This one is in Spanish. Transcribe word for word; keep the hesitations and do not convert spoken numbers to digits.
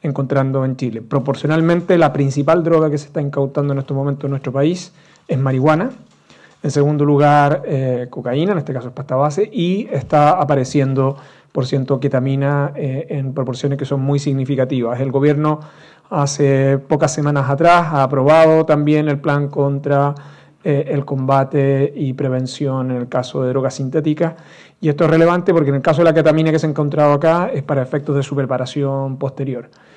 encontrando en Chile. Proporcionalmente, la principal droga que se está incautando en estos momentos en nuestro país es marihuana. En segundo lugar, eh, cocaína, en este caso es pasta base, y está apareciendo, por ciento, ketamina eh, en proporciones que son muy significativas. El gobierno hace pocas semanas atrás ha aprobado también el plan contra eh, el combate y prevención en el caso de drogas sintéticas, y esto es relevante porque en el caso de la ketamina que se ha encontrado acá es para efectos de su preparación posterior.